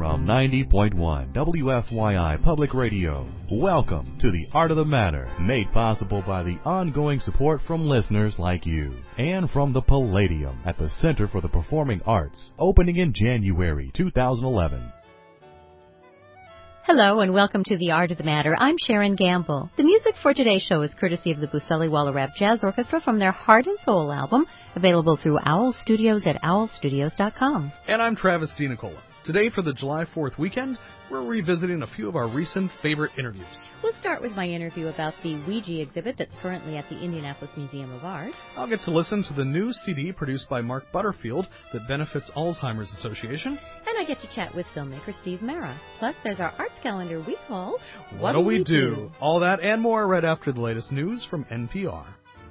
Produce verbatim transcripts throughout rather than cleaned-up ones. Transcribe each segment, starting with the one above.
from ninety point one W F Y I Public Radio. Welcome to The Art of the Matter, made possible by the ongoing support from listeners like you, and from the Palladium at the Center for the Performing Arts, opening in January two thousand eleven. Hello and welcome to The Art of the Matter. I'm Sharon Gamble. The music for today's show is courtesy of the Buscelli Wallerap Jazz Orchestra from their Heart and Soul album, available through Owl Studios at owl studios dot com. And I'm Travis DiNicola. Today for the July fourth weekend, we're revisiting a few of our recent favorite interviews. We'll start with my interview about the Ouija exhibit that's currently at the Indianapolis Museum of Art. I'll get to listen to the new C D produced by Mark Butterfield that benefits Alzheimer's Association. And I get to chat with filmmaker Steve Mara. Plus, there's our arts calendar we call What, what Do We, we do? do? All that and more right after the latest news from N P R.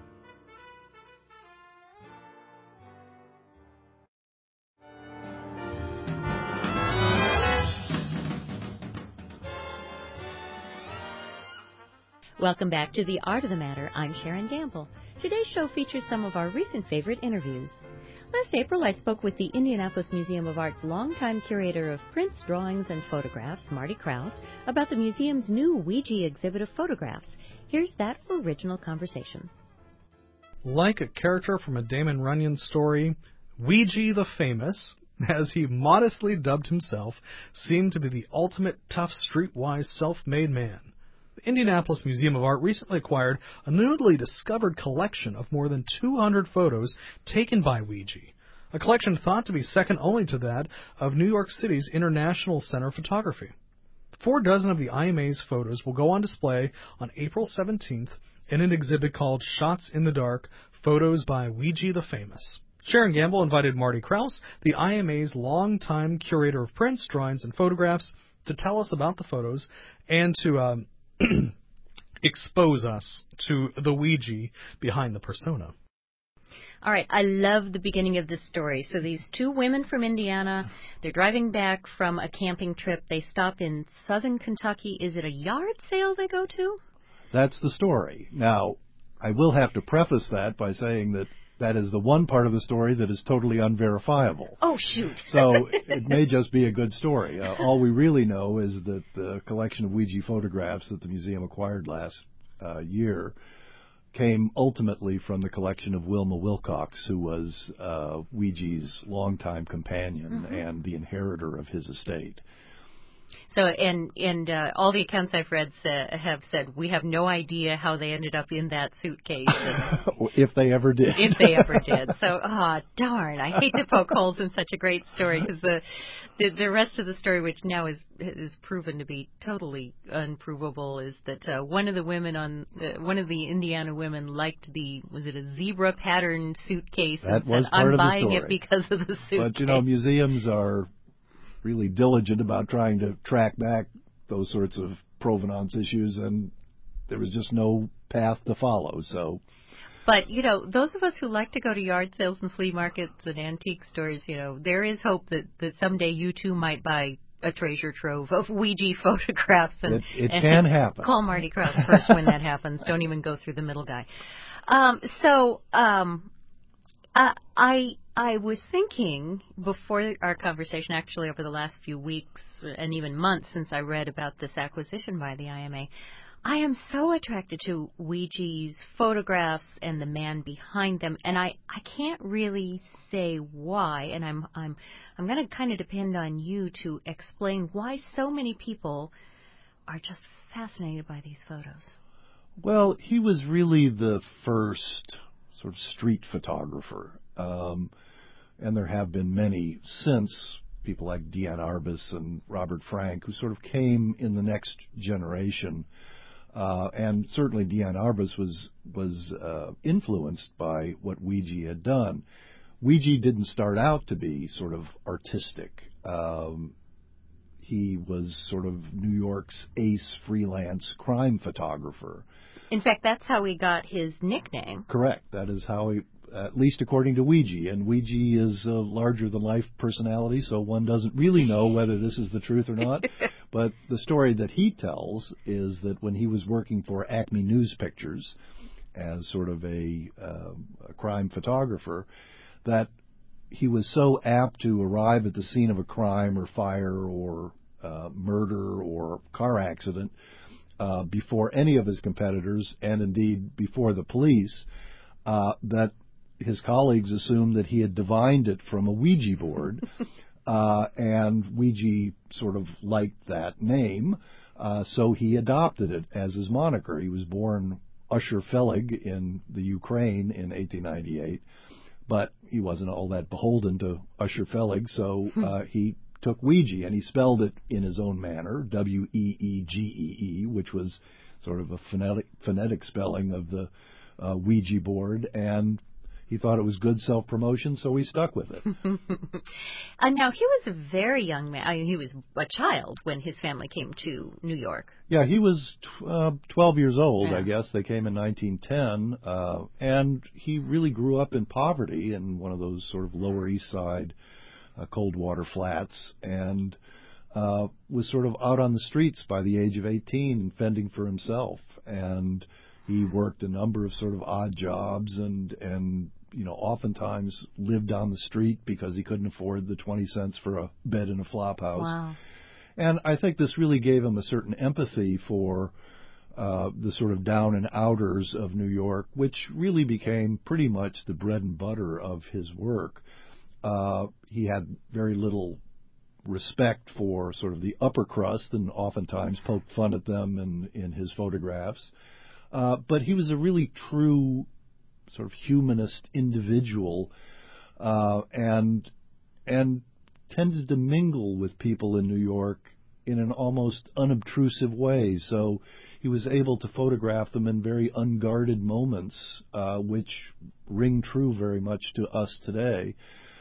Welcome back to The Art of the Matter. I'm Sharon Gamble. Today's show features some of our recent favorite interviews. Last April, I spoke with the Indianapolis Museum of Art's longtime curator of prints, drawings, and photographs, Marty Krause, about the museum's new Ouija exhibit of photographs. Here's that original conversation. Like a character from a Damon Runyon story, Ouija the Famous, as he modestly dubbed himself, seemed to be the ultimate tough, streetwise, self-made man. The Indianapolis Museum of Art recently acquired a newly discovered collection of more than two hundred photos taken by Ouija, a collection thought to be second only to that of New York City's International Center of Photography. Four dozen of the I M A's photos will go on display on April seventeenth in an exhibit called Shots in the Dark, Photos by Ouija the Famous. Sharon Gamble invited Marty Krause, the I M A's longtime curator of prints, drawings, and photographs, to tell us about the photos and to um, expose us to the Ouija behind the persona. All right, I love the beginning of this story. So these two women from Indiana, they're driving back from a camping trip. They stop in southern Kentucky. Is it a yard sale they go to? That's the story. Now, I will have to preface that by saying that that is the one part of the story that is totally unverifiable. Oh, shoot. So it may just be a good story. Uh, all we really know is that the collection of Ouija photographs that the museum acquired last uh, year came ultimately from the collection of Wilma Wilcox, who was uh, Ouija's longtime companion mm-hmm. and the inheritor of his estate. So, and and uh, all the accounts I've read sa- have said we have no idea how they ended up in that suitcase. If they ever did. If they ever did. So, ah, oh, darn, I hate to poke holes in such a great story because the, the the rest of the story, which now is is proven to be totally unprovable, is that uh, one of the women on uh, one of the Indiana women liked the was it a zebra pattern suitcase? That and was said, part I'm of the buying story. it because of the suitcase. But you know, museums are really diligent about trying to track back those sorts of provenance issues, and there was just no path to follow. So, but you know, those of us who like to go to yard sales and flea markets and antique stores, you know, there is hope that, that someday you too might buy a treasure trove of Ouija photographs. And it, it and can happen. Call Marty Krause first when that happens. Don't even go through the middle guy. Um, so, um, uh, I. I was thinking before our conversation, actually over the last few weeks and even months since I read about this acquisition by the I M A, I am so attracted to Ouija's photographs and the man behind them, and I, I can't really say why, and I'm I'm I'm going to kind of depend on you to explain why so many people are just fascinated by these photos. Well, he was really the first sort of street photographer. Um, and there have been many since, people like Diane Arbus and Robert Frank, who sort of came in the next generation. Uh, and certainly Diane Arbus was was uh, influenced by what Ouija had done. Ouija didn't start out to be sort of artistic. Um, he was sort of New York's ace freelance crime photographer. In fact, that's how he got his nickname. Correct. That is how he... At least according to Ouija, and Ouija is a larger-than-life personality, so one doesn't really know whether this is the truth or not. But the story that he tells is that when he was working for Acme News Pictures as sort of a, uh, a crime photographer, that he was so apt to arrive at the scene of a crime or fire or uh, murder or car accident uh, before any of his competitors, and indeed before the police, uh, that his colleagues assumed that he had divined it from a Ouija board, uh, and Ouija sort of liked that name, uh, so he adopted it as his moniker. He was born Usher Felig in the Ukraine in eighteen ninety-eight, but he wasn't all that beholden to Usher Felig, so uh, he took Ouija, and he spelled it in his own manner, W E E G E E, which was sort of a phonetic, phonetic spelling of the uh, Ouija board, and he thought it was good self-promotion, so he stuck with it. And now, he was a very young man. I mean, he was a child when his family came to New York. Yeah, he was tw- uh, twelve years old, Yeah. I guess. They came in nineteen ten, uh, and he really grew up in poverty in one of those sort of Lower East Side uh, Coldwater Flats, and uh, was sort of out on the streets by the age of eighteen, fending for himself. And he worked a number of sort of odd jobs and, and you know, oftentimes lived on the street because he couldn't afford the twenty cents for a bed in a flop house. Wow. And I think this really gave him a certain empathy for uh, the sort of down and outers of New York, which really became pretty much the bread and butter of his work. Uh, he had very little respect for sort of the upper crust and oftentimes poked fun at them in, in his photographs. Uh, but he was a really true sort of humanist individual, uh, and and tended to mingle with people in New York in an almost unobtrusive way. So he was able to photograph them in very unguarded moments, uh, which ring true very much to us today.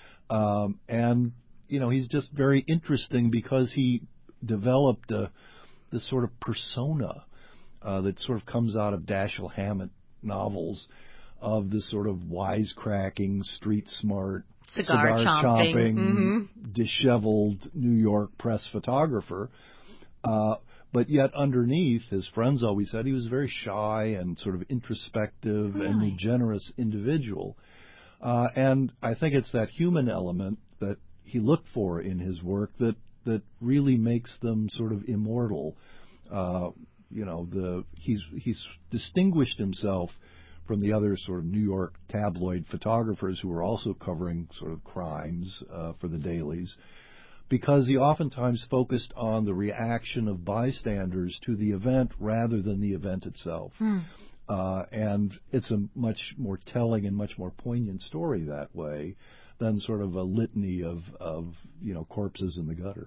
Um, and you know, he's just very interesting because he developed a, this sort of persona uh, that sort of comes out of Dashiell Hammett novels, of this sort of wisecracking, street smart, Cigar, cigar chomping, chomping, mm-hmm. disheveled New York press photographer. Uh, but yet underneath, his friends always said he was very shy and sort of introspective Really? and a generous individual. Uh, and I think it's that human element that he looked for in his work that, that really makes them sort of immortal. Uh, you know, the he's he's distinguished himself from the other sort of New York tabloid photographers who were also covering sort of crimes uh, for the dailies, because he oftentimes focused on the reaction of bystanders to the event rather than the event itself. Hmm. Uh, and it's a much more telling and much more poignant story that way than sort of a litany of, of you know, corpses in the gutter.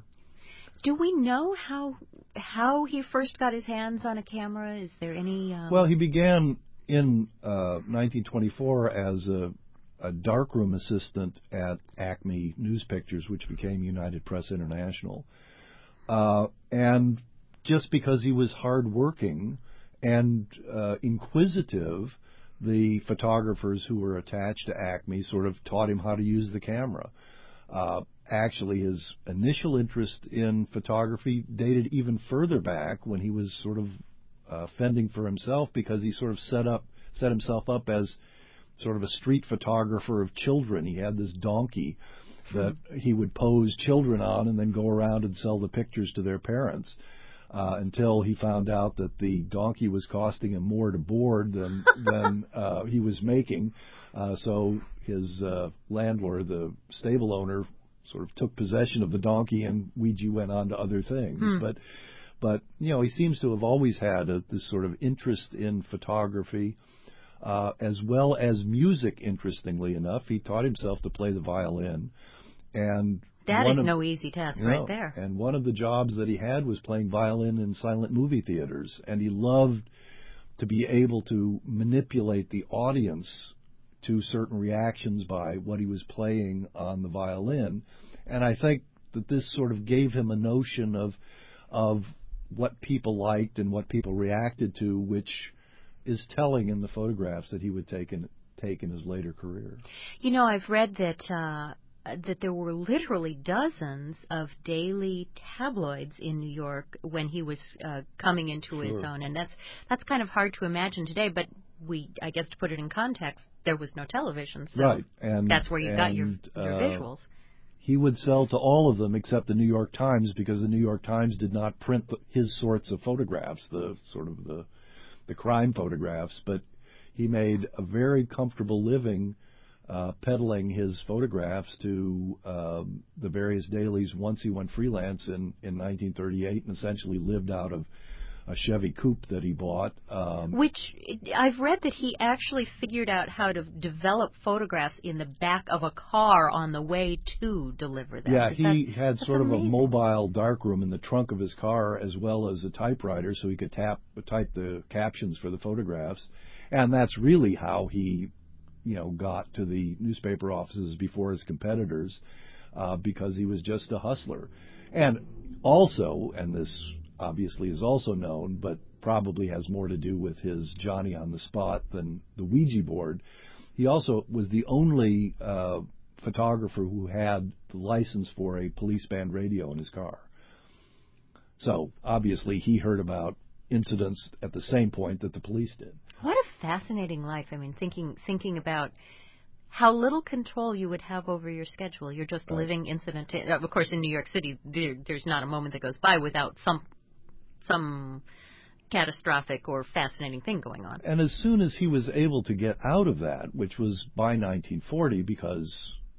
Do we know how how he first got his hands on a camera? Is there any... Um... Well, he began in uh, nineteen twenty-four as a, a darkroom assistant at Acme News Pictures, which became United Press International. Uh, and just because he was hardworking and uh, inquisitive, the photographers who were attached to Acme sort of taught him how to use the camera. Uh, actually, his initial interest in photography dated even further back when he was sort of uh, fending for himself, because he sort of set up set himself up as sort of a street photographer of children. He had this donkey that he would pose children on and then go around and sell the pictures to their parents. Uh, until he found out that the donkey was costing him more to board than than uh, he was making. Uh, so his uh, landlord, the stable owner, sort of took possession of the donkey, and Ouija went on to other things. Hmm. But but you know, he seems to have always had a, this sort of interest in photography, uh, as well as music. Interestingly enough, he taught himself to play the violin, and That one is of, no easy task you know, right there. And one of the jobs that he had was playing violin in silent movie theaters, and he loved to be able to manipulate the audience to certain reactions by what he was playing on the violin. And I think that this sort of gave him a notion of of what people liked and what people reacted to, which is telling in the photographs that he would take in, take in his later career. You know, I've read that uh, that there were literally dozens of daily tabloids in New York when he was uh, coming into Sure. his own, and that's that's kind of hard to imagine today. But we, I guess to put it in context, there was no television, so right. and, that's where you and, got your, your uh, visuals. He would sell to all of them except the New York Times, because the New York Times did not print the, his sorts of photographs, the sort of the the crime photographs. But he made a very comfortable living uh, peddling his photographs to um, the various dailies once he went freelance in, in nineteen thirty-eight, and essentially lived out of a Chevy Coupe that he bought. Um, Which, I've read that he actually figured out how to develop photographs in the back of a car on the way to deliver them. Yeah, Is he that, had sort amazing. of a mobile darkroom in the trunk of his car, as well as a typewriter, so he could tap type the captions for the photographs. And that's really how he, you know, got to the newspaper offices before his competitors, uh, because he was just a hustler. And also, and this obviously is also known, but probably has more to do with his Johnny on the spot than the Ouija board, he also was the only uh, photographer who had the license for a police band radio in his car. So obviously he heard about incidents at the same point that the police did. What a fascinating life. I mean, thinking thinking about how little control you would have over your schedule. You're just Right. living incident to, of course, in New York City, there, there's not a moment that goes by without some some catastrophic or fascinating thing going on. And as soon as he was able to get out of that, which was by nineteen forty, because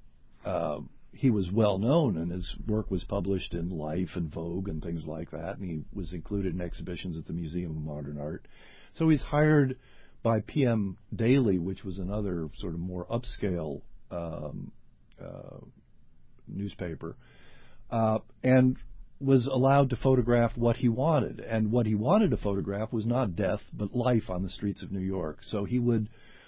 uh, he was well known and his work was published in Life and Vogue and things like that, and he was included in exhibitions at the Museum of Modern Art. So he's hired by P M Daily, which was another sort of more upscale um, uh, newspaper, uh, and was allowed to photograph what he wanted. And what he wanted to photograph was not death, but life on the streets of New York. So he would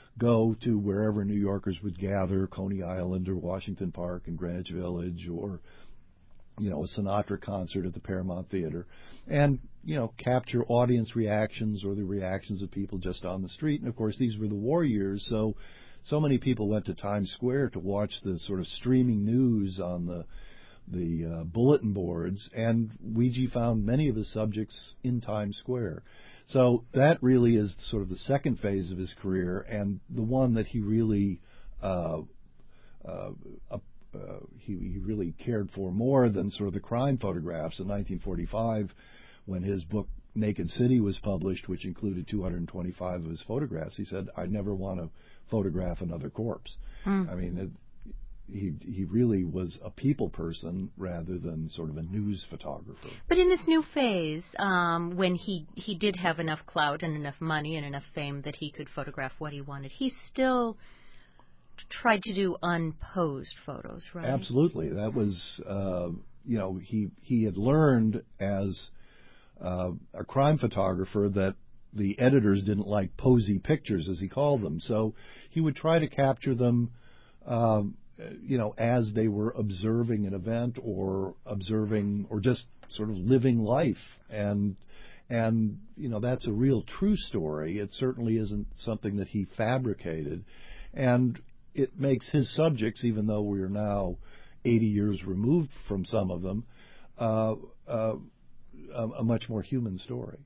go to wherever New Yorkers would gather, Coney Island or Washington Park and Greenwich Village, or, you know, a Sinatra concert at the Paramount Theater, and, you know, capture audience reactions or the reactions of people just on the street. And, of course, these were the war years, so so many people went to Times Square to watch the sort of streaming news on the the uh, bulletin boards, and Ouija found many of his subjects in Times Square. So that really is sort of the second phase of his career, and the one that he really uh, uh, uh, he, he really cared for more than sort of the crime photographs. In nineteen forty-five, when his book Naked City was published, which included two hundred twenty-five of his photographs, he said, "I never want to photograph another corpse." Mm. I mean, it, He he really was a people person rather than sort of a news photographer. But in this new phase, um, when he, he did have enough clout and enough money and enough fame that he could photograph what he wanted, he still tried to do unposed photos, right? Absolutely. That was, uh, you know, he, he had learned as uh, a crime photographer that the editors didn't like posy pictures, as he called them. So he would try to capture them um, you know, as they were observing an event or observing or just sort of living life. And, and you know, that's a real true story. It certainly isn't something that he fabricated. And it makes his subjects, even though we're now eighty years removed from some of them, uh, uh, a, a much more human story.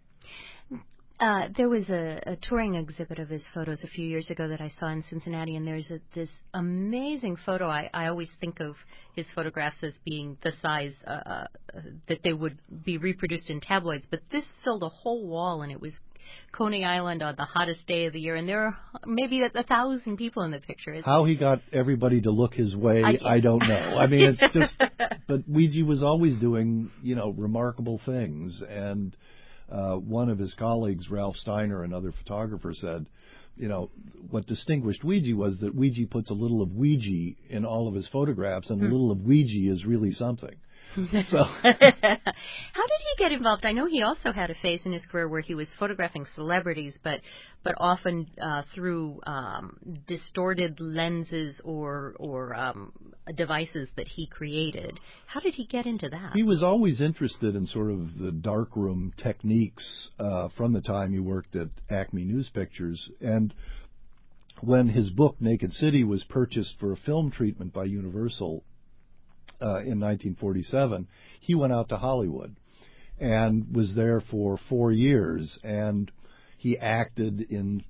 Uh, there was a, a touring exhibit of his photos a few years ago that I saw in Cincinnati, and there's a, this amazing photo. I, I always think of his photographs as being the size uh, uh, that they would be reproduced in tabloids, but this filled a whole wall, and it was Coney Island on the hottest day of the year, and there are maybe a, a thousand people in the picture. It's, How he got everybody to look his way, I, I don't know. I mean, it's just, but Ouija was always doing, you know, remarkable things, and Uh, one of his colleagues, Ralph Steiner, another photographer, said, you know, what distinguished Ouija was that Ouija puts a little of Ouija in all of his photographs, and mm. a little of Ouija is really something. So, how did he get involved? I know he also had a phase in his career where he was photographing celebrities, but but often uh, through um, distorted lenses or or um, devices that he created. How did he get into that? He was always interested in sort of the darkroom techniques uh, from the time he worked at Acme News Pictures. And when his book Naked City was purchased for a film treatment by Universal Uh, in nineteen forty-seven, he went out to Hollywood and was there for four years. And he acted in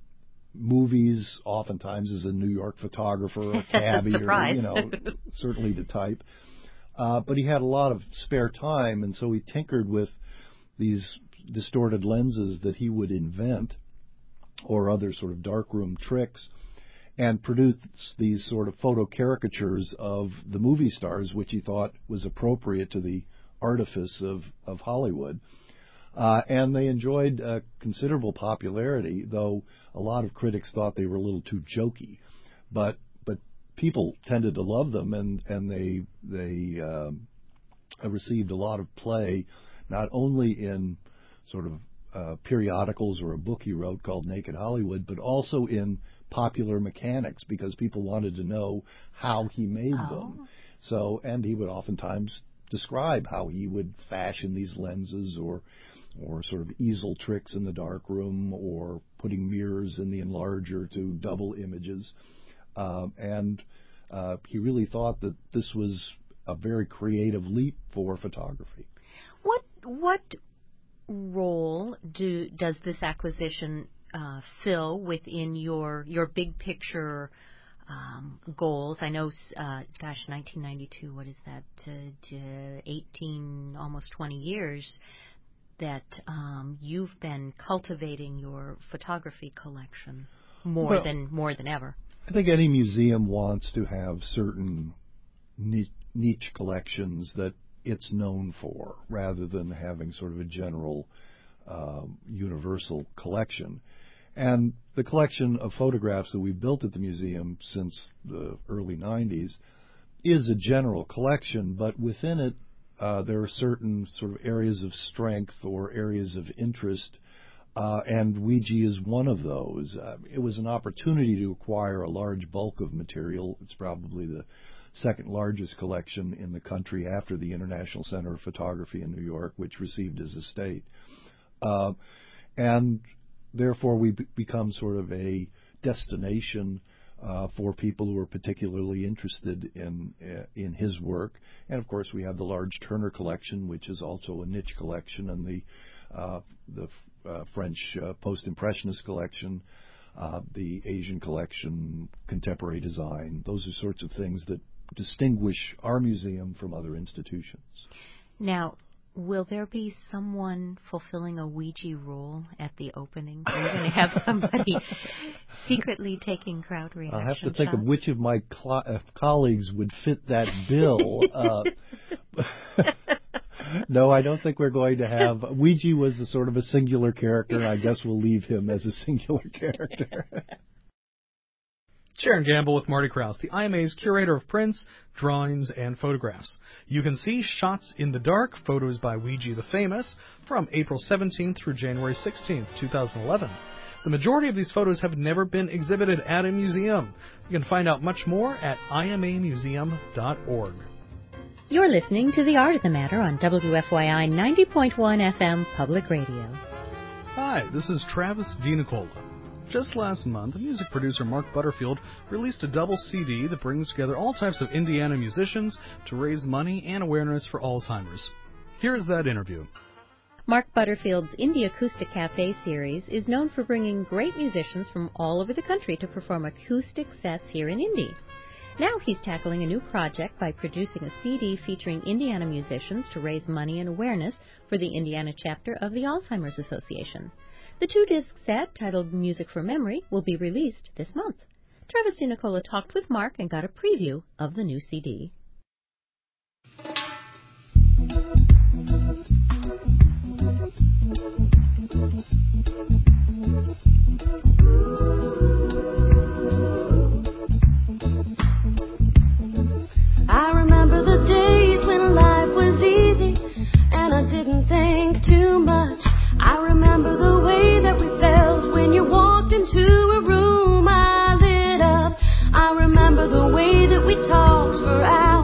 movies, oftentimes as a New York photographer or cabbie or, you know, certainly to type. Uh, but he had a lot of spare time, and so he tinkered with these distorted lenses that he would invent or other sort of darkroom tricks and produced these sort of photo caricatures of the movie stars, which he thought was appropriate to the artifice of, of Hollywood. Uh, and they enjoyed uh, considerable popularity, though a lot of critics thought they were a little too jokey. But but people tended to love them, and and they they um, received a lot of play, not only in sort of uh, periodicals or a book he wrote called Naked Hollywood, but also in Popular Mechanics, because people wanted to know how he made oh. them. So, and he would oftentimes describe how he would fashion these lenses, or or sort of easel tricks in the darkroom, or putting mirrors in the enlarger to double images. Um, and uh, he really thought that this was a very creative leap for photography. What what role do does this acquisition uh, fill within your your big picture um, goals? I know, uh, gosh, nineteen ninety-two. What is that? Uh, eighteen, almost twenty years that um, you've been cultivating your photography collection more well, than more than ever. I think any museum wants to have certain niche collections that it's known for, rather than having sort of a general uh, universal collection. And the collection of photographs that we've built at the museum since the early nineties is a general collection, but within it uh, there are certain sort of areas of strength or areas of interest, uh, and Ouija is one of those. Uh, it was an opportunity to acquire a large bulk of material. It's probably the second largest collection in the country after the International Center of Photography in New York, which received his estate. Uh, and therefore we b- become sort of a destination uh, for people who are particularly interested in uh, in his work. And of course we have the large Turner collection, which is also a niche collection, and the uh, the uh, French uh, post-impressionist collection, uh, the Asian collection, contemporary design. Those are sorts of things that distinguish our museum from other institutions. Now, will there be someone fulfilling a Ouija rule at the opening? Are you going to have somebody secretly taking crowd reaction I'll have to think shots? of which of my cl- uh, colleagues would fit that bill. uh, no, I don't think we're going to have. Ouija was a sort of a singular character. I guess we'll leave him as a singular character. Sharon Gamble with Marty Krause, the I M A's curator of prints, drawings, and photographs. You can see Shots in the Dark, photos by Ouija the Famous, from April seventeenth through January sixteenth, twenty eleven. The majority of these photos have never been exhibited at a museum. You can find out much more at I M A museum dot org. You're listening to The Art of the Matter on W F Y I ninety point one F M Public Radio. Hi, this is Travis DiNicola. Just last month, music producer Mark Butterfield released a double C D that brings together all types of Indiana musicians to raise money and awareness for Alzheimer's. Here's that interview. Mark Butterfield's Indie Acoustic Cafe series is known for bringing great musicians from all over the country to perform acoustic sets here in Indy. Now he's tackling a new project by producing a C D featuring Indiana musicians to raise money and awareness for the Indiana chapter of the Alzheimer's Association. The two-disc set, titled Music for Memory, will be released this month. Travis DiNicola talked with Mark and got a preview of the new C D. I remember the days when life was easy and I didn't think too much. I remember the way that we felt when you walked into a room I lit up. I remember the way that we talked for hours.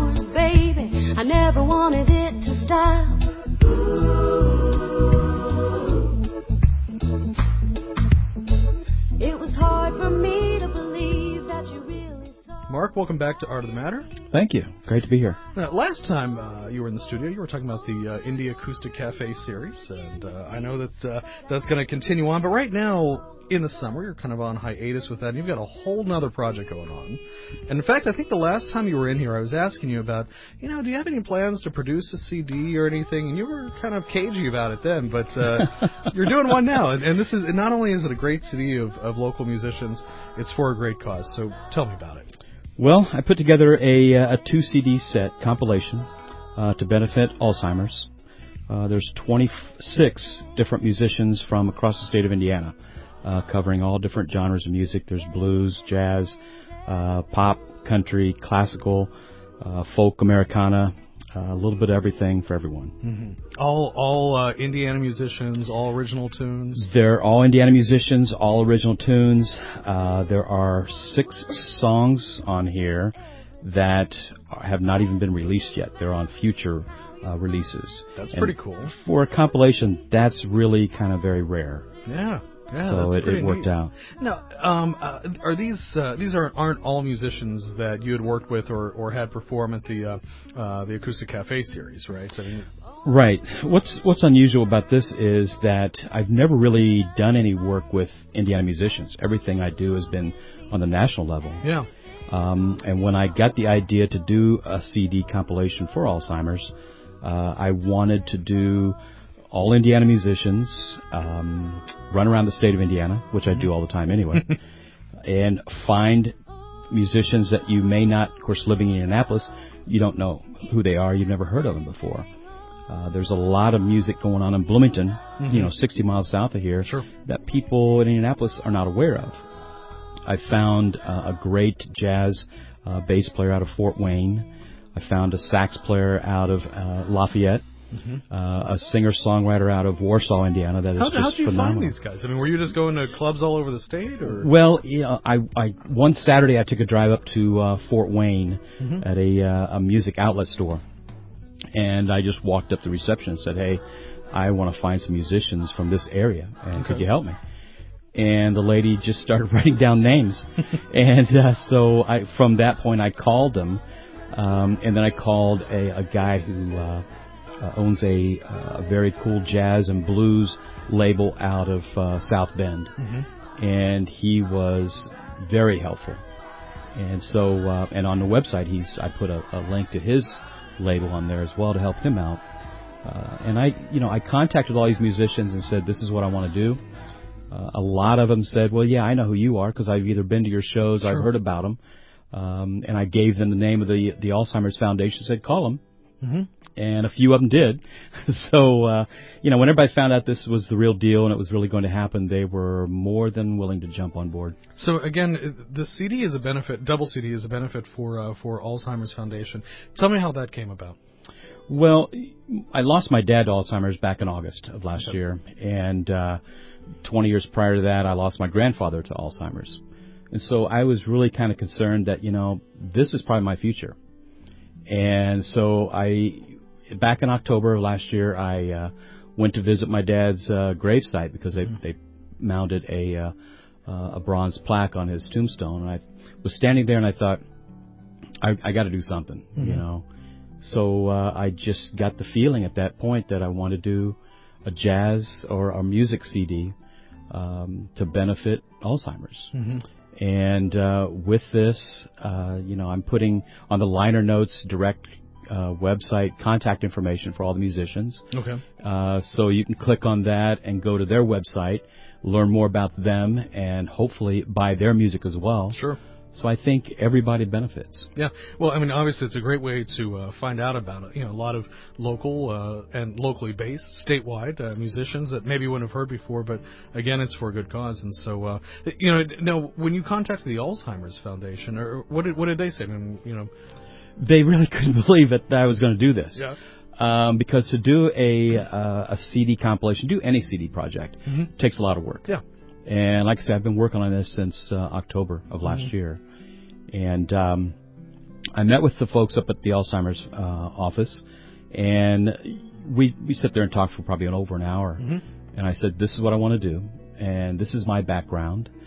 welcome back to Art of the Matter. Thank you. Great to be here. Now, last time uh, you were in the studio, you were talking about the uh, Indie Acoustic Cafe series, and uh, I know that uh, that's going to continue on. But right now, in the summer, you're kind of on hiatus with that, and you've got a whole nother project going on. And in fact, I think the last time you were in here, I was asking you about, you know, do you have any plans to produce a C D or anything? And you were kind of cagey about it then, but uh, you're doing one now. And, and this is not only is it a great C D of, of local musicians, it's for a great cause. So tell me about it. Well, I put together a, a two C D set compilation uh, to benefit Alzheimer's. Uh, there's twenty-six different musicians from across the state of Indiana, uh, covering all different genres of music. There's blues, jazz, uh, pop, country, classical, uh, folk, Americana, uh, a little bit of everything for everyone. Mm-hmm. All all uh, Indiana musicians, all original tunes? They're all Indiana musicians, all original tunes. Uh, there are six songs on here that have not even been released yet. They're on future uh, releases. That's and pretty cool. For a compilation, that's really kind of very rare. Yeah. Yeah, so that's it, it worked neat. out. Now, um, uh, are these uh, these aren't aren't all musicians that you had worked with or, or had perform at the uh, uh, the Acoustic Cafe series, right? I mean, right. What's what's unusual about this is that I've never really done any work with Indiana musicians. Everything I do has been on the national level. Yeah. Um, and when I got the idea to do a C D compilation for Alzheimer's, uh, I wanted to do all Indiana musicians, um, run around the state of Indiana, which I do all the time anyway, and find musicians that you may not, of course, living in Indianapolis, you don't know who they are, you've never heard of them before. Uh, there's a lot of music going on in Bloomington, mm-hmm. you know, sixty miles south of here, sure. that people in Indianapolis are not aware of. I found uh, a great jazz uh, bass player out of Fort Wayne. I found a sax player out of uh, Lafayette. Mm-hmm. Uh, a singer-songwriter out of Warsaw, Indiana. That is how, just how'd you phenomenal. find these guys? I mean, were you just going to clubs all over the state, or? Well, you know, I, I one Saturday I took a drive up to uh, Fort Wayne mm-hmm. at a uh, a music outlet store, and I just walked up to the reception and said, "Hey, I want to find some musicians from this area, and okay. could you help me?" And the lady just started writing down names, and uh, so I from that point I called them, um, and then I called a, a guy who. Uh, Uh, owns a, uh, a very cool jazz and blues label out of uh, South Bend, mm-hmm. and he was very helpful. And so, uh, and on the website, he's I put a, a link to his label on there as well to help him out. Uh, and I, you know, I contacted all these musicians and said, "This is what I want to do." Uh, a lot of them said, "Well, yeah, I know who you are because I've either been to your shows, sure. I've heard about them." Um, and I gave them the name of the the Alzheimer's Foundation. Said, "Call them." Mm-hmm. And a few of them did. So, uh, you know, when everybody found out this was the real deal and it was really going to happen, they were more than willing to jump on board. So, again, the C D is a benefit, double C D is a benefit for uh, for Alzheimer's Foundation. Tell me how that came about. Well, I lost my dad to Alzheimer's back in August of last okay. year. And uh, twenty years prior to that, I lost my grandfather to Alzheimer's. And so I was really kind of concerned that, you know, this is probably my future. And so I... Back in October of last year, I uh, went to visit my dad's uh, gravesite because they mm. they mounted a uh, uh, a bronze plaque on his tombstone, and I was standing there and I thought, I, I got to do something, mm-hmm. you know. So uh, I just got the feeling at that point that I want to do a jazz or a music C D um, to benefit Alzheimer's. Mm-hmm. And uh, with this, uh, you know, I'm putting on the liner notes direct. Uh, website contact information for all the musicians. Okay. Uh, so you can click on that and go to their website, learn more about them, and hopefully buy their music as well. Sure. So I think everybody benefits. Yeah. Well, I mean, obviously, it's a great way to uh, find out about it. You know, a lot of local uh, and locally based, statewide uh, musicians that maybe you wouldn't have heard before, but again, it's for a good cause. And so, uh, you know, now when you contacted the Alzheimer's Foundation, or what did what did they say? I mean, you know. They really couldn't believe it that I was going to do this. Yeah. Um, because to do a uh, a C D compilation, do any C D project, mm-hmm. takes a lot of work. Yeah. And like I said, I've been working on this since uh, October of last mm-hmm. year. And um, I met with the folks up at the Alzheimer's uh, office, and we we sit there and talked for probably an over an hour. Mm-hmm. And I said, "This is what I want to do, and this is my background."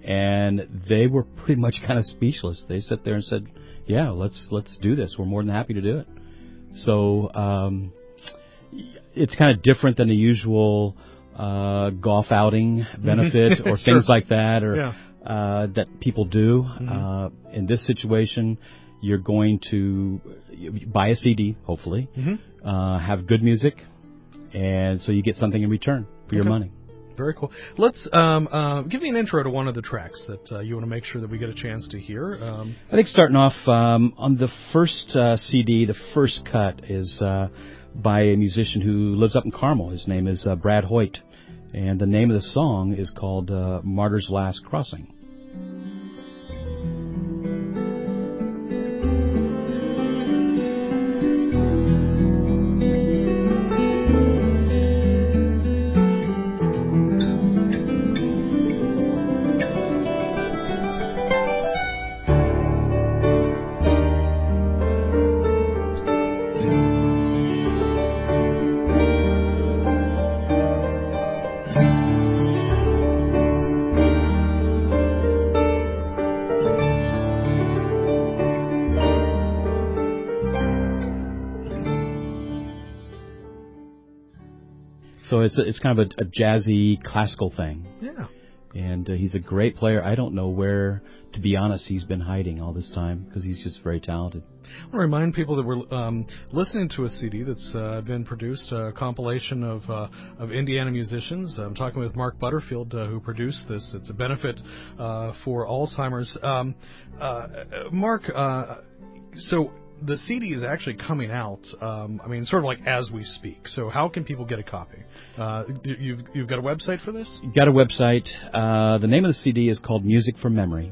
and they were pretty much kind of speechless. They sat there and said, "Yeah, let's let's do this. We're more than happy to do it." So um, it's kind of different than the usual uh, golf outing benefit or Sure. things like that, or Yeah. uh, that people do. Mm-hmm. Uh, in this situation, you're going to buy a C D, hopefully, Mm-hmm. uh, have good music, and so you get something in return for your Okay. money. Very cool. Let's um, uh, give me an intro to one of the tracks that uh, you want to make sure that we get a chance to hear. Um, I think starting off um, on the first uh, C D, the first cut is uh, by a musician who lives up in Carmel. His name is uh, Brad Hoyt, and the name of the song is called uh, Martyr's Last Crossing. So it's it's kind of a, a jazzy classical thing, yeah. and uh, he's a great player. I don't know where, to be honest, he's been hiding all this time because he's just very talented. I want to remind people that we're um, listening to a C D that's uh, been produced, a compilation of uh, of Indiana musicians. I'm talking with Mark Butterfield, uh, who produced this. It's a benefit uh, for Alzheimer's. Um, uh, Mark, uh, so the C D is actually coming out, um, I mean, sort of like as we speak. So how can people get a copy? Uh, you've, you've got a website for this? You've got a website. Uh, the name of the C D is called Music from Memory.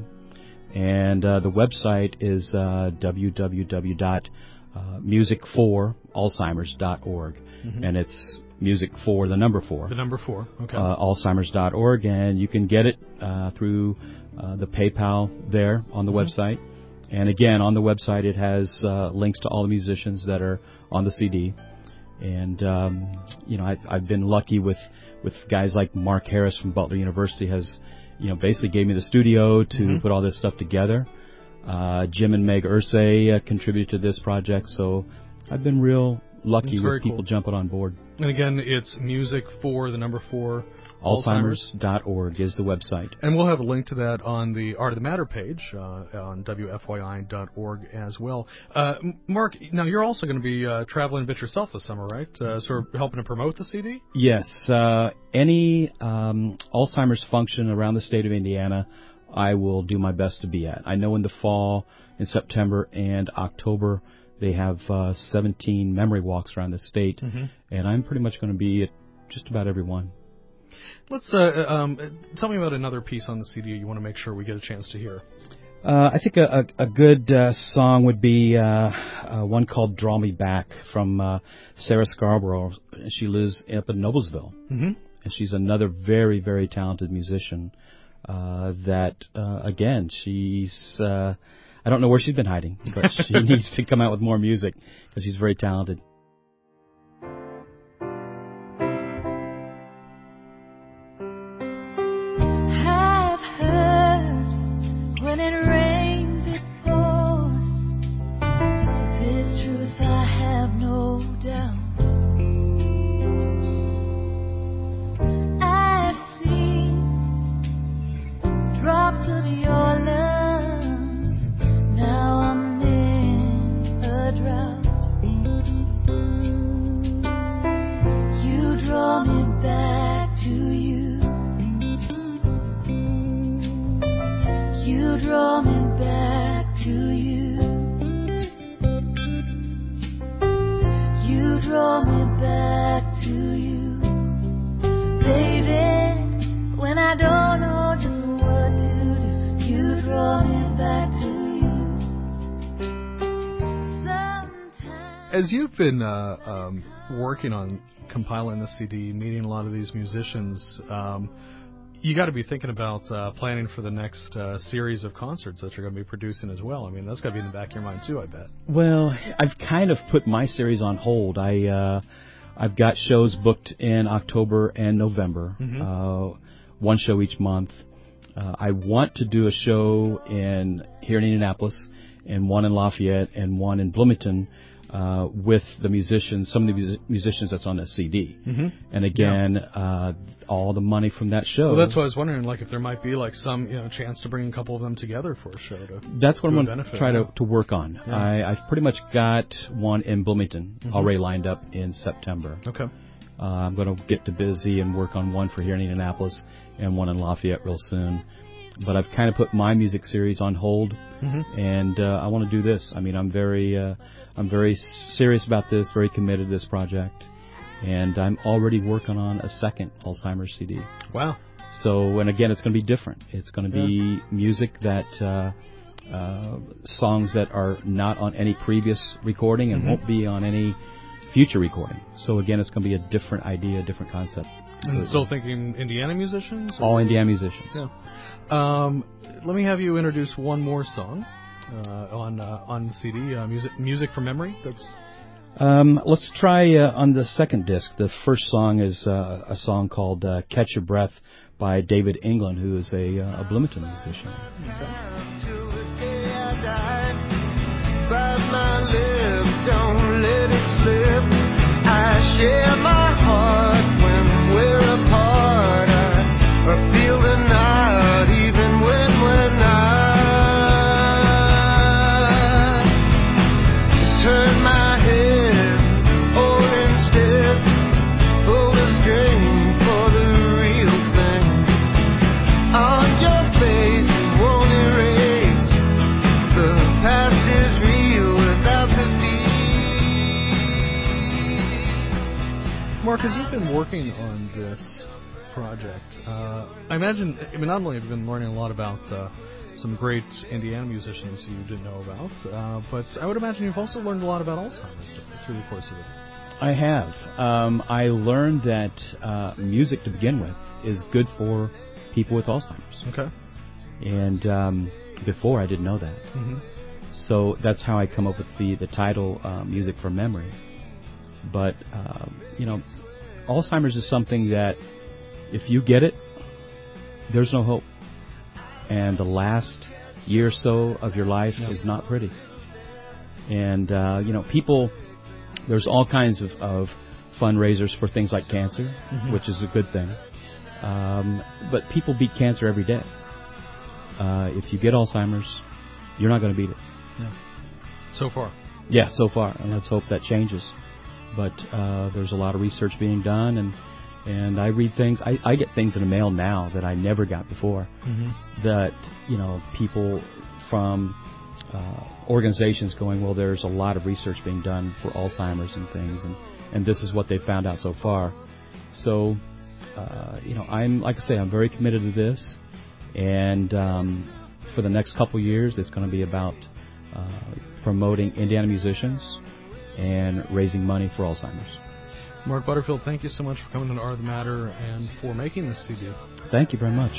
And uh, the website is uh, w w w dot music for alzheimers dot org. Mm-hmm. And it's music for the number four. The number four, okay. Uh, alzheimers dot org. And you can get it uh, through uh, the PayPal there on the mm-hmm. website. And again, on the website, it has uh, links to all the musicians that are on the C D. And, um, you know, I, I've been lucky with, with guys like Mark Harris from Butler University has, you know, basically gave me the studio to mm-hmm. put all this stuff together. Uh, Jim and Meg Ursay uh, contributed to this project. So I've been real lucky with people cool. jumping on board. And again, it's music for the number four. alzheimers dot org is the website. And we'll have a link to that on the Art of the Matter page uh, on w f y i dot org as well. Uh, Mark, now you're also going to be uh, traveling a bit yourself this summer, right? Uh, sort of helping to promote the C D? Yes. Uh, any um, Alzheimer's function around the state of Indiana, I will do my best to be at. I know in the fall, in September and October, they have uh, seventeen memory walks around the state, mm-hmm. and I'm pretty much going to be at just about every one. Let's uh, um, tell me about another piece on the C D you want to make sure we get a chance to hear. Uh, I think a, a, a good uh, song would be uh, uh, one called "Draw Me Back" from uh, Sarah Scarborough. She lives up in Noblesville, mm-hmm. and she's another very, very talented musician. Uh, that uh, again, she's uh, I don't know where she's been hiding, but she needs to come out with more music because she's very talented. As you've been uh, um, working on compiling the C D, meeting a lot of these musicians, um, you got to be thinking about uh, planning for the next uh, series of concerts that you're going to be producing as well. I mean, that's got to be in the back of your mind too, I bet. Well, I've kind of put my series on hold. I uh, I've got shows booked in October and November, mm-hmm. uh, one show each month. Uh, I want to do a show in here in Indianapolis, and one in Lafayette, and one in Bloomington, uh, with the musicians, some of the mus- musicians that's on the C D. Mm-hmm. And again, yeah. uh, all the money from that show. Well, that's what I was wondering, like if there might be like some, you know, chance to bring a couple of them together for a show. To that's what to I'm going to try to, to work on. Yeah. I, I've pretty much got one in Bloomington mm-hmm. already lined up in September. Okay. Uh, I'm going to get to busy and work on one for here in Indianapolis and one in Lafayette real soon. But I've kind of put my music series on hold, mm-hmm. and uh, I want to do this. I mean, I'm very, uh, I'm very serious about this, very committed to this project, and I'm already working on a second Alzheimer's C D. Wow! So, and again, it's going to be different. It's going to be yeah. music that, uh, uh, songs that are not on any previous recording and mm-hmm. won't be on any future recording. So again, it's going to be a different idea, a different concept. And still thinking Indiana musicians? Or? All Indiana musicians. Yeah. Um, let me have you introduce one more song uh, on uh, on C D, uh, music music from memory. That's. Um, let's try uh, on the second disc. The first song is uh, a song called uh, "Catch Your Breath" by David England, who is a, uh, a Bloomington musician. I share my heart when we're apart. I, I feel the night even when we're not. Turn my head, or instead pull the string for the real thing. On your face it won't erase. The past is real without the Mark, as you've been working on this project, uh, I imagine, I mean, not only have you been learning a lot about uh, some great Indiana musicians you didn't know about, uh, but I would imagine you've also learned a lot about Alzheimer's through the course of it. I have. Um, I learned that uh, music, to begin with, is good for people with Alzheimer's. Okay. And um, before, I didn't know that. Mm-hmm. So that's how I come up with the, the title, uh, Music from Memory. But, uh, you know, Alzheimer's is something that if you get it, there's no hope. And the last year or so of your life yeah. is not pretty. And, uh, you know, people, there's all kinds of, of fundraisers for things like cancer, mm-hmm. which is a good thing. Um, but people beat cancer every day. Uh, if you get Alzheimer's, you're not going to beat it. Yeah. So far. Yeah, so far. And let's hope that changes. But uh, there's a lot of research being done, and and I read things. I, I get things in the mail now that I never got before. Mm-hmm. That, you know, people from uh, organizations going, well, there's a lot of research being done for Alzheimer's and things, and, and this is what they found out so far. So, uh, you know, I'm like I say, I'm very committed to this, and um, for the next couple years, it's going to be about uh, promoting Indiana musicians and raising money for Alzheimer's. Mark Butterfield, thank you so much for coming to Art of the Matter and for making this C D. Thank you very much.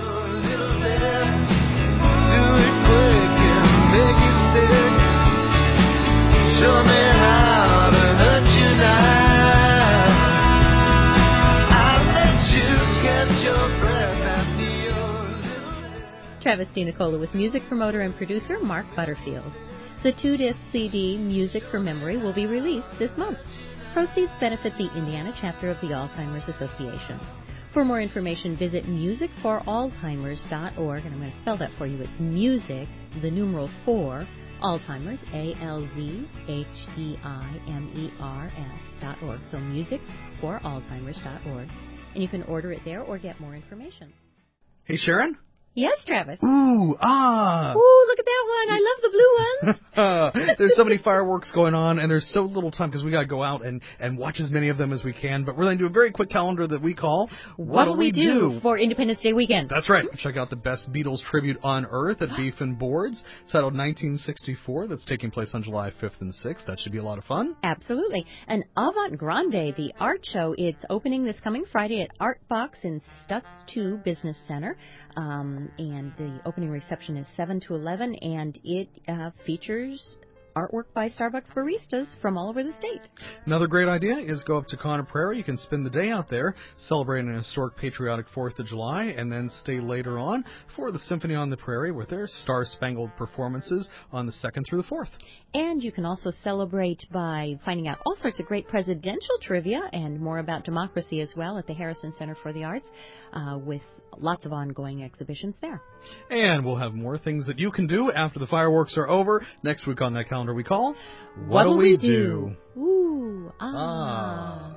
Travis DiNicola with music promoter and producer Mark Butterfield. The two-disc C D, Music for Memory, will be released this month. Proceeds benefit the Indiana chapter of the Alzheimer's Association. For more information, visit music for alzheimers dot org, and I'm going to spell that for you. It's music, the numeral for, Alzheimer's, A L Z H E I M E R S dot org. So music for alzheimers dot org. And you can order it there or get more information. Hey, Sharon? Yes, Travis. Ooh, ah. Ooh, look at that one. I love the blue ones. uh, there's so many fireworks going on, and there's so little time because we got to go out and, and watch as many of them as we can. But we're going to do a very quick calendar that we call What'll We Do, do for Independence Day weekend. That's right. Check out the best Beatles tribute on Earth at Beef and Boards, titled nineteen sixty-four. That's taking place on July fifth and sixth. That should be a lot of fun. Absolutely. And Avant Grande, the art show, it's opening this coming Friday at Art Box in Stutz two Business Center. Um, and the opening reception is seven to eleven, and it uh, features artwork by Starbucks baristas from all over the state. Another great idea is go up to Conner Prairie. You can spend the day out there celebrating an historic patriotic fourth of July and then stay later on for the Symphony on the Prairie with their star-spangled performances on the second through the fourth. And you can also celebrate by finding out all sorts of great presidential trivia and more about democracy as well at the Harrison Center for the Arts uh, with lots of ongoing exhibitions there. And we'll have more things that you can do after the fireworks are over. Next week on that calendar we call What'll We, We Do? do? Ooh, ah. Ah.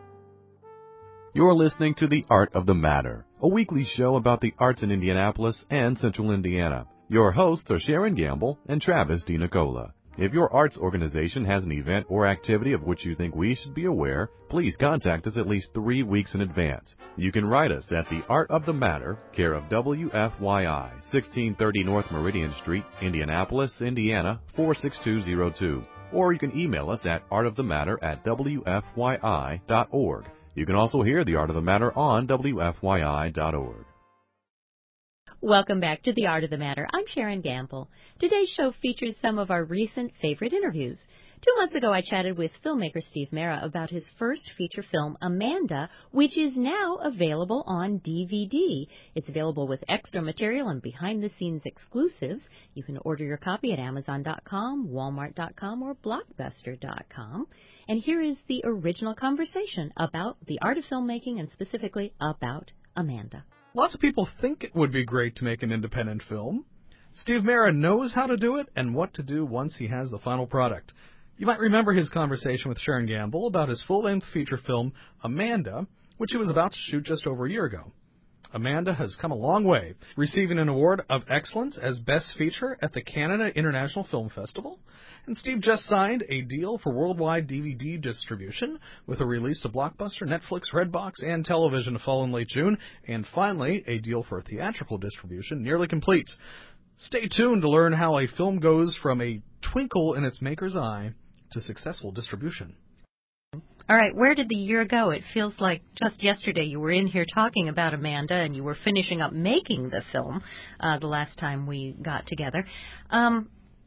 You're listening to The Art of the Matter, a weekly show about the arts in Indianapolis and Central Indiana. Your hosts are Sharon Gamble and Travis DiNicola. If your arts organization has an event or activity of which you think we should be aware, please contact us at least three weeks in advance. You can write us at The Art of the Matter, care of W F Y I, sixteen thirty North Meridian Street, Indianapolis, Indiana, four six two zero two. Or you can email us at artofthematter at W F Y I dot org. You can also hear The Art of the Matter on W F Y I dot org. Welcome back to The Art of the Matter. I'm Sharon Gamble. Today's show features some of our recent favorite interviews. Two months ago, I chatted with filmmaker Steve Mera about his first feature film, Amanda, which is now available on D V D. It's available with extra material and behind-the-scenes exclusives. You can order your copy at Amazon dot com, Walmart dot com, or Blockbuster dot com. And here is the original conversation about the art of filmmaking and specifically about Amanda. Lots of people think it would be great to make an independent film. Steve Mera knows how to do it and what to do once he has the final product. You might remember his conversation with Sharon Gamble about his full-length feature film, Amanda, which he was about to shoot just over a year ago. Amanda has come a long way, receiving an award of excellence as Best Feature at the Canada International Film Festival. And Steve just signed a deal for worldwide D V D distribution with a release to Blockbuster, Netflix, Redbox, and television to fall in late June. And finally, a deal for theatrical distribution nearly complete. Stay tuned to learn how a film goes from a twinkle in its maker's eye to successful distribution. All right, where did the year go? It feels like just yesterday you were in here talking about Amanda and you were finishing up making the film uh, the last time we got together. Um,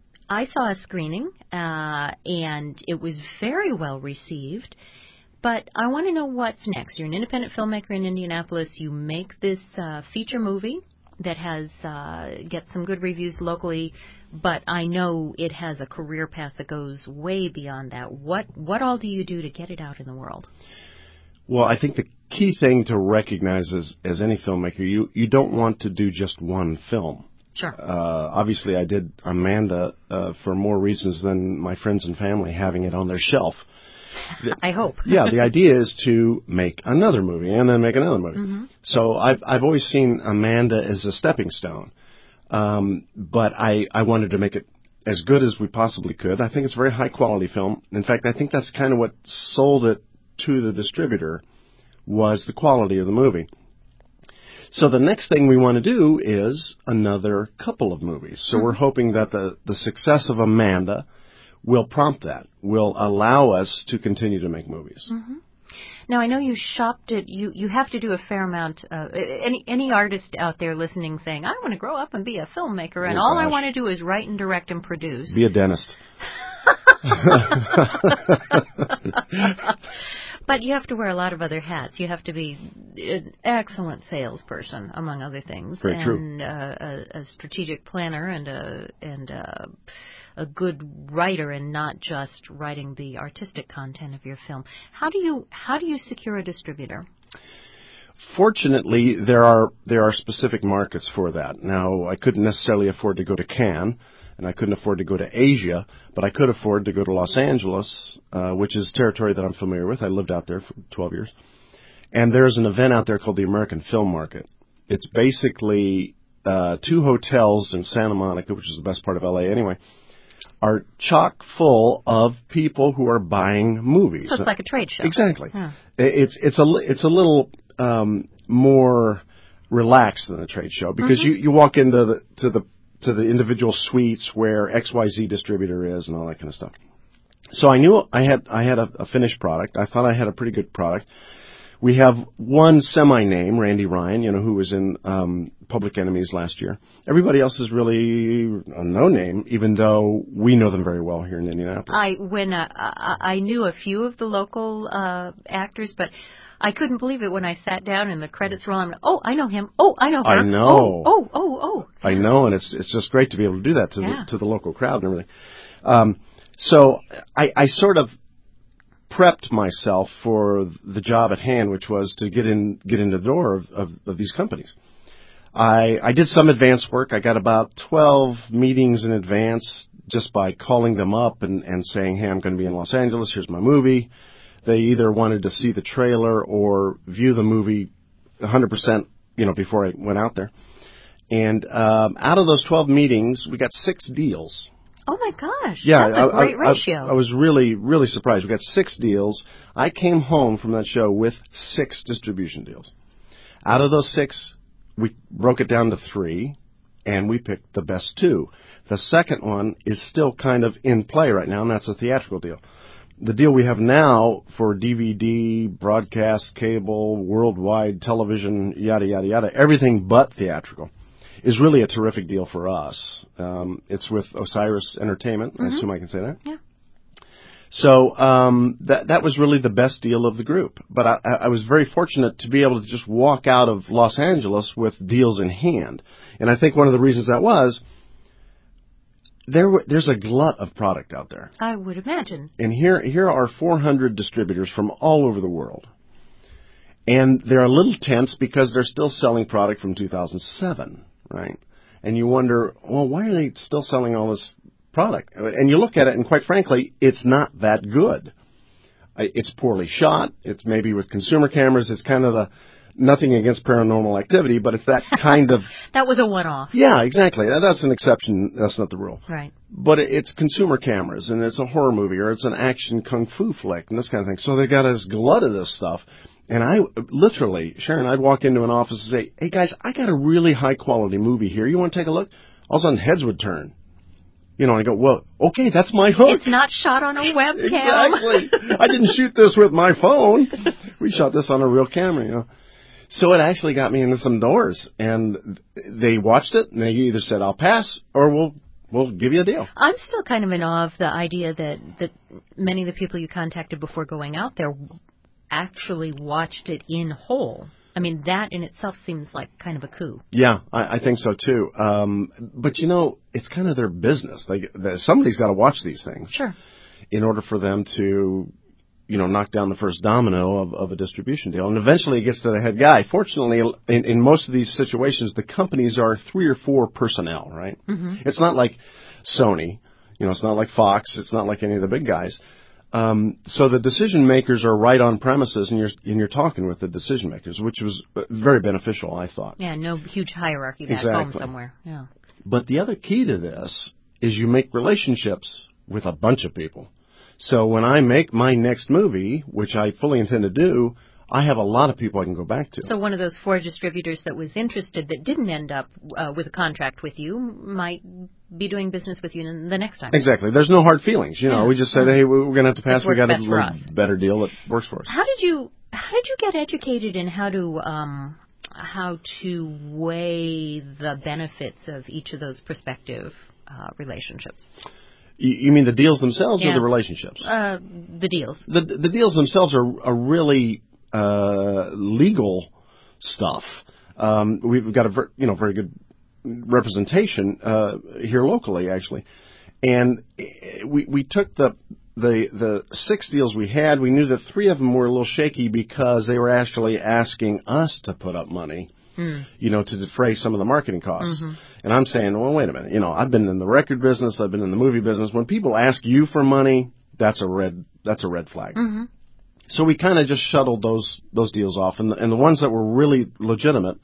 I saw a screening, uh, and it was very well received. But I want to know what's next. You're an independent filmmaker in Indianapolis. You make this uh, feature movie that has uh, gets some good reviews locally, but I know it has a career path that goes way beyond that. What what all do you do to get it out in the world? Well, I think the key thing to recognize as, as any filmmaker, you, you don't want to do just one film. Sure. Uh, obviously, I did Amanda uh, for more reasons than my friends and family having it on their shelf. The, I hope. yeah, the idea is to make another movie and then make another movie. Mm-hmm. So I've I've always seen Amanda as a stepping stone, um, but I I wanted to make it as good as we possibly could. I think it's a very high quality film. In fact, I think that's kind of what sold it to the distributor was the quality of the movie. So the next thing we want to do is another couple of movies. So mm-hmm. we're hoping that the the success of Amanda will prompt that, will allow us to continue to make movies. Mm-hmm. Now, I know you shopped it. You, you have to do a fair amount. Uh, any any artist out there listening saying, I want to grow up and be a filmmaker, and oh, all gosh. I want to do is write and direct and produce. Be a dentist. But you have to wear a lot of other hats. You have to be an excellent salesperson, among other things, Very and true. Uh, a, a strategic planner and a and a, a good writer, and not just writing the artistic content of your film. How do you how do you secure a distributor? Fortunately, there are there are specific markets for that. Now, I couldn't necessarily afford to go to Cannes, and I couldn't afford to go to Asia, but I could afford to go to Los Angeles, uh, which is territory that I'm familiar with. I lived out there for twelve years. And there's an event out there called the American Film Market. It's basically uh, two hotels in Santa Monica, which is the best part of L A anyway, are chock full of people who are buying movies. So it's like a trade show. Exactly. Yeah. It's it's a it's a little um, more relaxed than a trade show because Mm-hmm. you, you walk into the to the to the individual suites where X Y Z distributor is and all that kind of stuff. So I knew I had I had a, a finished product. I thought I had a pretty good product. We have one semi-name, Randy Ryan, you know, who was in um, Public Enemies last year. Everybody else is really a no-name, even though we know them very well here in Indianapolis. I when uh, I, I knew a few of the local uh, actors, but I couldn't believe it when I sat down and the credits roll. I'm like, oh, I know him. Oh, I know her. I know. Oh, oh, oh, oh. I know, and it's it's just great to be able to do that to Yeah. the to the local crowd and everything. Um, so I, I sort of prepped myself for the job at hand, which was to get in get in the door of, of, of these companies. I I did some advance work. I got about twelve meetings in advance just by calling them up and, and saying, hey, I'm going to be in Los Angeles. Here's my movie. They either wanted to see the trailer or view the movie one hundred percent, you know, before I went out there. And um, out of those twelve meetings, we got six deals. Oh, my gosh. Yeah, That's a I, great I, ratio. I, I was really, really surprised. We got six deals. I came home from that show with six distribution deals. Out of those six, we broke it down to three, and we picked the best two. The second one is still kind of in play right now, and that's a theatrical deal. The deal we have now for D V D, broadcast, cable, worldwide television, yada, yada, yada, everything but theatrical, is really a terrific deal for us. Um, it's with Osiris Entertainment. Mm-hmm. I assume I can say that. Yeah. So um, that that was really the best deal of the group. But I, I was very fortunate to be able to just walk out of Los Angeles with deals in hand. And I think one of the reasons that was, there were, there's a glut of product out there. I would imagine. And here here are four hundred distributors from all over the world. And they're a little tense because they're still selling product from two thousand seven, right? And you wonder, well, why are they still selling all this product? And you look at it, and quite frankly, it's not that good. It's poorly shot. It's maybe with consumer cameras. It's kind of the nothing against Paranormal Activity, but it's that kind of... That was a one-off. Yeah, exactly. That's an exception. That's not the rule. Right. But it's consumer cameras, and it's a horror movie, or it's an action kung fu flick, and this kind of thing. So they got this glut of this stuff. And I, literally, Sharon, I'd walk into an office and say, hey, guys, I got a really high-quality movie here. You want to take a look? All of a sudden, heads would turn. You know, and I go, well, okay, that's my hook. It's not shot on a webcam. Exactly. I didn't shoot this with my phone. We shot this on a real camera, you know. So it actually got me into some doors, and they watched it, and they either said, I'll pass, or we'll we'll give you a deal. I'm still kind of in awe of the idea that, that many of the people you contacted before going out there actually watched it in whole. I mean, that in itself seems like kind of a coup. Yeah, I, I think so, too. Um, but, you know, it's kind of their business. They, they, somebody's got to watch these things. Sure. In order for them to, you know, knock down the first domino of, of a distribution deal. And eventually it gets to the head guy. Fortunately, in, in most of these situations, the companies are three or four personnel, right? Mm-hmm. It's not like Sony. You know, it's not like Fox. It's not like any of the big guys. Um, so the decision makers are right on premises, and you're and you're talking with the decision makers, which was very beneficial, I thought. Yeah, no huge hierarchy back exactly. home somewhere. Yeah. But the other key to this is you make relationships with a bunch of people. So when I make my next movie, which I fully intend to do, I have a lot of people I can go back to. So one of those four distributors that was interested that didn't end up uh, with a contract with you might be doing business with you the next time. Exactly. There's no hard feelings. You know, yeah. we just said, hey, we're going to have to pass. This We got a little better deal that works for us. How did you How did you get educated in how to um, how to weigh the benefits of each of those prospective uh, relationships? You, you mean the deals themselves yeah. or the relationships? Uh, the deals. The the deals themselves are are really uh, legal stuff. Um, we've got a ver- you know very good representation uh, here locally, actually, and we we took the the the six deals we had. We knew that three of them were a little shaky because they were actually asking us to put up money. Mm. You know, to defray some of the marketing costs. Mm-hmm. And I'm saying, well, wait a minute. You know, I've been in the record business. I've been in the movie business. When people ask you for money, that's a red that's a red flag. Mm-hmm. So we kind of just shuttled those those deals off, and the, and the ones that were really legitimate,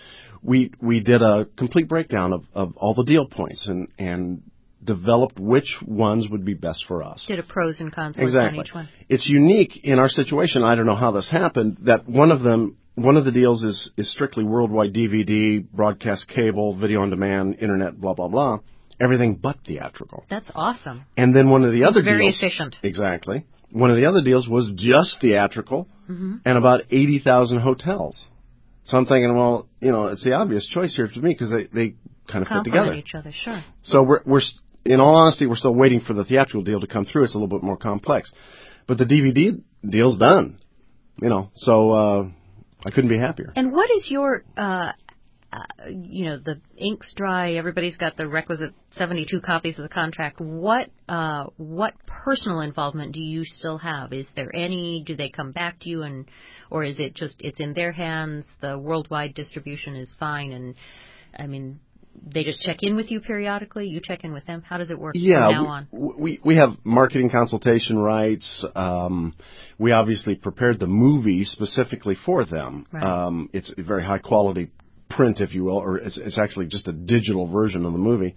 we we did a complete breakdown of, of all the deal points and and developed which ones would be best for us. Did a pros and cons list exactly. on each one. It's unique in our situation. I don't know how this happened. That one of them. One of the deals is, is strictly worldwide D V D, broadcast cable, video on demand, internet, blah, blah, blah. Everything but theatrical. That's awesome. And then one of the That's other very deals... very efficient. Exactly. One of the other deals was just theatrical mm-hmm. and about eighty thousand hotels. So I'm thinking, well, you know, it's the obvious choice here for me because they, they kind of fit Complement together. each other, sure. So we're, we're, in all honesty, we're still waiting for the theatrical deal to come through. It's a little bit more complex. But the D V D deal's done. You know, so uh, I couldn't be happier. And what is your, uh, uh, you know, the ink's dry, everybody's got the requisite seventy-two copies of the contract. What uh, what personal involvement do you still have? Is there any? Do they come back to you, and or is it just it's in their hands, the worldwide distribution is fine, and, I mean, they just check in with you periodically? You check in with them? How does it work yeah, from now on? We, we, we have marketing consultation rights. Um, we obviously prepared the movie specifically for them. Right. Um, it's a very high-quality print, if you will, or it's, it's actually just a digital version of the movie.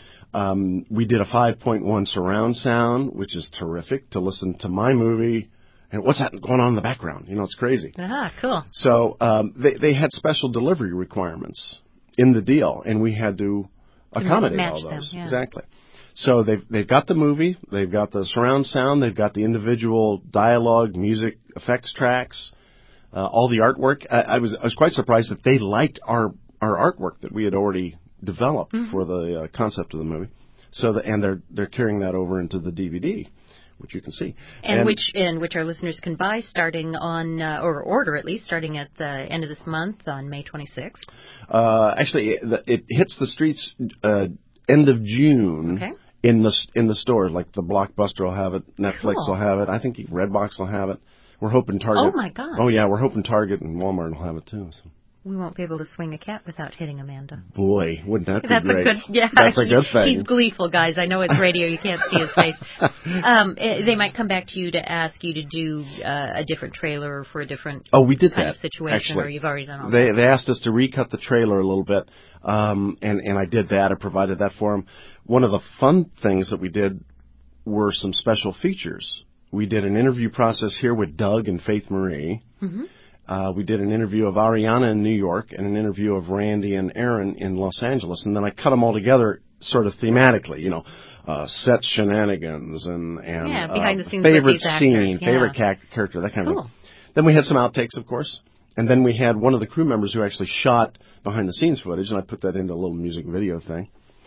Um, we did a five point one surround sound, which is terrific to listen to my movie. And what's that going on in the background? You know, it's crazy. Ah, cool. So um, they, they had special delivery requirements in the deal, and we had to accommodate match all those. them, yeah. Exactly. So they've they've got the movie, they've got the surround sound, they've got the individual dialogue, music, effects tracks, uh, all the artwork. I, I was I was quite surprised that they liked our our artwork that we had already developed Mm-hmm. for the uh, concept of the movie. So the, and they're they're carrying that over into the D V D, which you can see, And, and which and which our listeners can buy starting on uh, or order at least starting at the end of this month on May twenty-sixth. Uh, actually, it, it hits the streets uh, end of June. Okay. In the in the stores, like the Blockbuster will have it, Netflix Cool. will have it. I think Redbox will have it. We're hoping Target. Oh, my God. Oh yeah, we're hoping Target and Walmart will have it too. So. We won't be able to swing a cat without hitting Amanda. Boy, wouldn't that be That's great? a good, yeah. That's a good thing. He's gleeful, guys. I know it's radio; you can't see his face. Um, eh, they might come back to you to ask you to do uh, a different trailer for a different Oh, we did kind that of situation, actually. or you've already done all They that. they asked us to recut the trailer a little bit, um, and and I did that. I provided that for them. One of the fun things that we did were some special features. We did an interview process here with Doug and Faith Marie. Mm-hmm. Uh, we did an interview of Ariana in New York and an interview of Randy and Aaron in Los Angeles, and then I cut them all together sort of thematically, you know, uh, set shenanigans and, and Yeah, behind uh, the scenes with favorite these actors, scene, yeah. favorite ca- character, that kind of Cool. thing. Then we had some outtakes, of course, and then we had one of the crew members who actually shot behind the scenes footage, and I put that into a little music video thing.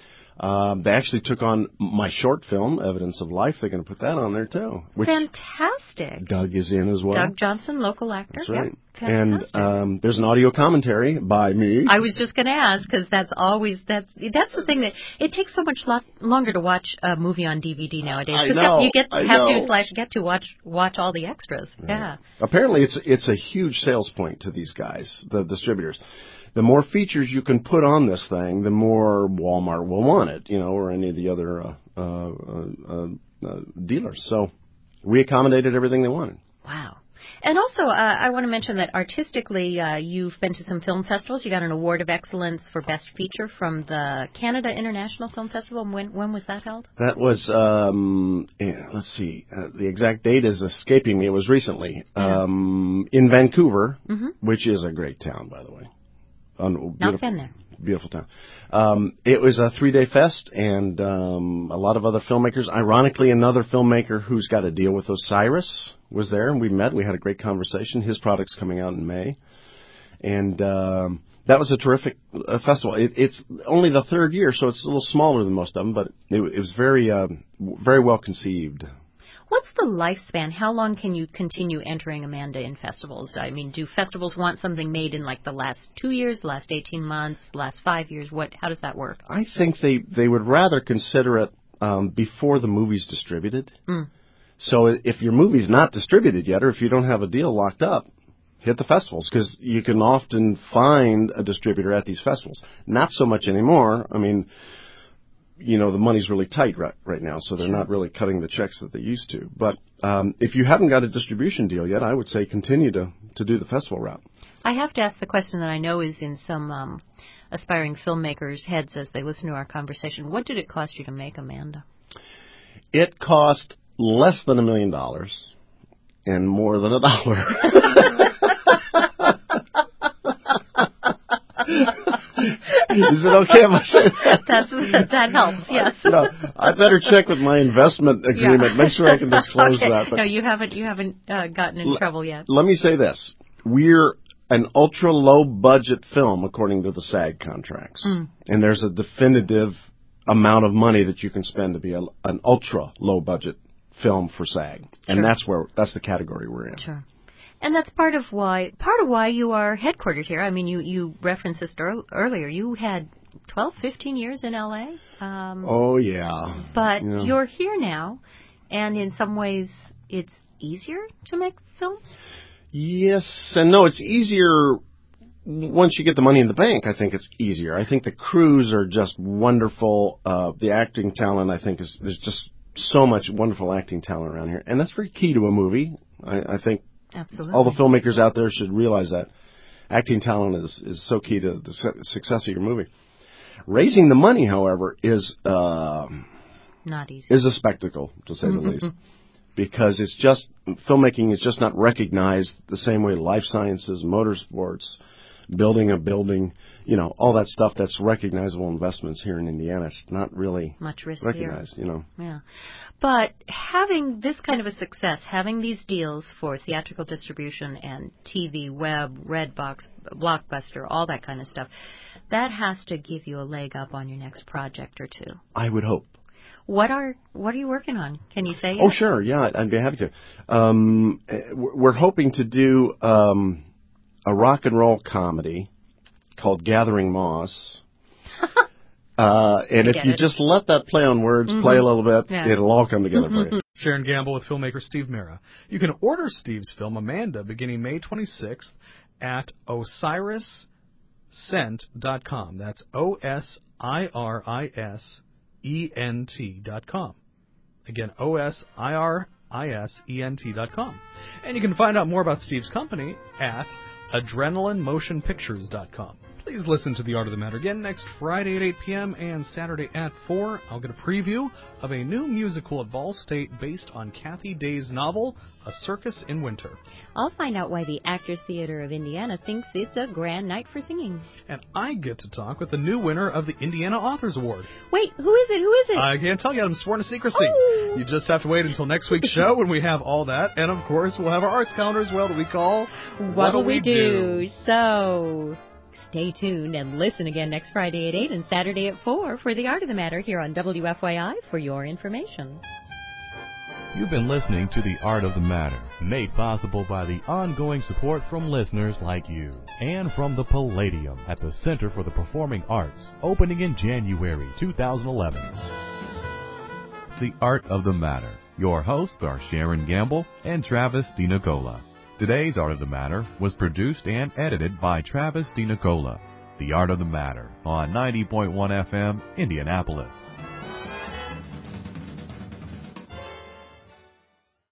Um, they actually took on my short film, Evidence of Life. They're going to put that on there, too. Which Fantastic. Doug is in as well. Doug Johnson, local actor. That's right. Yep. And Fantastic. um, there's an audio commentary by me. I was just going to ask because that's always that's that's the thing that it takes so much lo- longer to watch a movie on D V D nowadays. I 'Cause know, You get I have know. to slash get to watch watch all the extras. Yeah. Apparently, it's it's a huge sales point to these guys, the distributors. The more features you can put on this thing, the more Walmart will want it, you know, or any of the other uh, uh, uh, uh, dealers. So we accommodated everything they wanted. Wow. And also, uh, I want to mention that artistically, uh, you've been to some film festivals. You got an award of excellence for best feature from the Canada International Film Festival. When when was that held? That was, um, yeah, let's see, uh, the exact date is escaping me. It was recently um, in Vancouver, Mm-hmm. which is a great town, by the way. Un- Not beautiful, been there. Beautiful town. Um, it was a three-day fest, and um, a lot of other filmmakers. Ironically, another filmmaker who's got a deal with Osiris was there, and we met. We had a great conversation. His product's coming out in May. And um, that was a terrific uh, festival. It, it's only the third year, so it's a little smaller than most of them, but it, it was very, uh, very well conceived. What's the lifespan? How long can you continue entering Amanda in festivals? I mean, do festivals want something made in like the last two years, last eighteen months, last five years? What? How does that work? I think they, they would rather consider it um, before the movie's distributed. Mm. So if your movie's not distributed yet, or if you don't have a deal locked up, hit the festivals, because you can often find a distributor at these festivals. Not so much anymore. I mean, you know, the money's really tight right, right now, so they're not really cutting the checks that they used to. But um, if you haven't got a distribution deal yet, I would say continue to, to do the festival route. I have to ask the question that I know is in some um, aspiring filmmakers' heads as they listen to our conversation. What did it cost you to make Amanda? It cost less than a million dollars and more than a dollar. Is it okay if I say that? That's, that helps, yes. No, I better check with my investment agreement. Yeah. Make sure I can disclose Okay. that. But no, you haven't. You haven't uh, gotten in l- trouble yet. Let me say this: we're an ultra low budget film according to the SAG contracts. Mm. And there's a definitive amount of money that you can spend to be a, an ultra low budget film for SAG. And Sure. that's where that's the category we're in. Sure. And that's part of why part of why you are headquartered here. I mean, you you referenced this ear- earlier. You had twelve, fifteen years in L A. Um, Oh yeah. but Yeah. you're here now, and in some ways, it's easier to make films. Yes and no. It's easier once you get the money in the bank. I think it's easier. I think the crews are just wonderful. Uh, the acting talent, I think, is there's just so much wonderful acting talent around here, and that's very key to a movie. I, I think Absolutely. all the filmmakers out there should realize that acting talent is is so key to the su- success of your movie. Raising the money, however, is uh, Not easy. is a spectacle, to say the least. Because it's just, filmmaking is just not recognized the same way life sciences, motorsports, building a building, you know, all that stuff that's recognizable investments here in Indiana. It's not really Much riskier. recognized, you know. Yeah. But having this kind of a success, having these deals for theatrical distribution and T V, web, Redbox, Blockbuster, all that kind of stuff, that has to give you a leg up on your next project or two. I would hope. What are what are you working on? Can you say? Oh, yet? sure, yeah, I'd be happy to. Um, eh, we're hoping to do um, a rock and roll comedy called Gathering Moss. uh, and I if get you it. just let that play on words, Mhm. play a little bit, Yeah. it'll all come together for you. Sharon Gamble with filmmaker Steve Mera. You can order Steve's film Amanda beginning May twenty-sixth at osiris scent dot com. That's O S I R I S E N T dot com. Again, O S I R I S E N T dot com. And you can find out more about Steve's company at adrenaline motion pictures dot com. Please listen to The Art of the Matter again next Friday at eight p.m. and Saturday at four. I'll get a preview of a new musical at Ball State based on Kathy Day's novel, A Circus in Winter. I'll find out why the Actors Theater of Indiana thinks it's a grand night for singing. And I get to talk with the new winner of the Indiana Authors Award. Wait, who is it? Who is it? I can't tell you. I'm sworn to secrecy. Oh. You just have to wait until next week's show when we have all that. And, of course, we'll have our arts calendar as well that we call What'll We Do? So stay tuned and listen again next Friday at eight and Saturday at four for The Art of the Matter here on W F Y I for your information. You've been listening to The Art of the Matter, made possible by the ongoing support from listeners like you, and from the Palladium at the Center for the Performing Arts, opening in January two thousand eleven. The Art of the Matter. Your hosts are Sharon Gamble and Travis DiNicola. Today's Art of the Matter was produced and edited by Travis DiNicola. The Art of the Matter on ninety point one F M, Indianapolis.